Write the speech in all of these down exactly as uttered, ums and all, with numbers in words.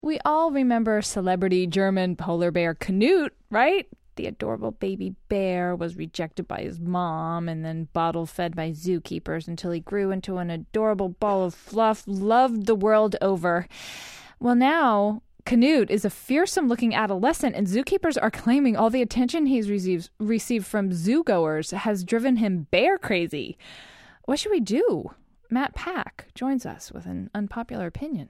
We all remember celebrity German polar bear Knut, right? The adorable baby bear was rejected by his mom and then bottle-fed by zookeepers until he grew into an adorable ball of fluff, loved the world over. Well, now Knut is a fearsome-looking adolescent, and zookeepers are claiming all the attention he's received, received from zoogoers has driven him bear crazy. What should we do? Matt Pack joins us with an unpopular opinion.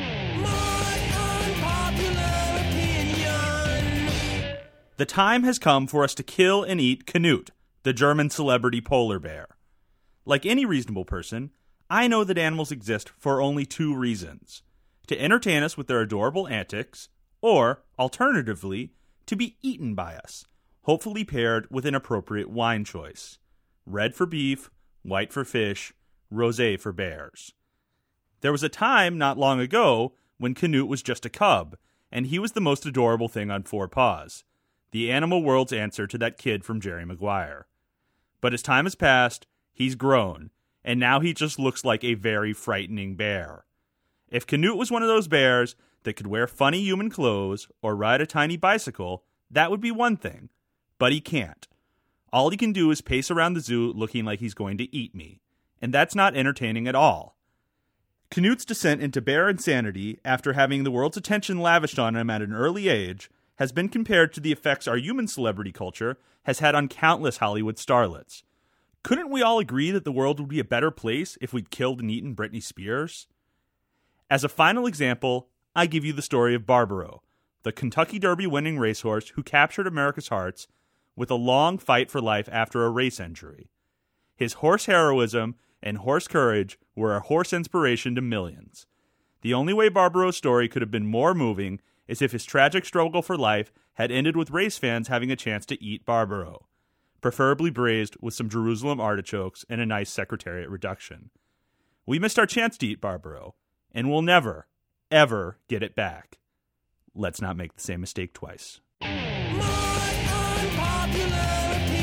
The time has come for us to kill and eat Knut, the German celebrity polar bear. Like any reasonable person, I know that animals exist for only two reasons: to entertain us with their adorable antics, or, alternatively, to be eaten by us, hopefully paired with an appropriate wine choice. Red for beef, white for fish, rosé for bears. There was a time not long ago when Knut was just a cub, and he was the most adorable thing on four paws. The animal world's answer to that kid from Jerry Maguire. But as time has passed, he's grown, and now he just looks like a very frightening bear. If Knut was one of those bears that could wear funny human clothes or ride a tiny bicycle, that would be one thing. But he can't. All he can do is pace around the zoo looking like he's going to eat me. And that's not entertaining at all. Knut's descent into bear insanity, after having the world's attention lavished on him at an early age, has been compared to the effects our human celebrity culture has had on countless Hollywood starlets. Couldn't we all agree that the world would be a better place if we'd killed and eaten Britney Spears? As a final example, I give you the story of Barbaro, the Kentucky Derby winning racehorse who captured America's hearts with a long fight for life after a race injury. His horse heroism and horse courage were a horse inspiration to millions. The only way Barbaro's story could have been more moving is if his tragic struggle for life had ended with race fans having a chance to eat Barbaro, preferably braised with some Jerusalem artichokes and a nice Secretariat reduction. We missed our chance to eat Barbaro, and we'll never, ever get it back. Let's not make the same mistake twice. My unpopular opinion.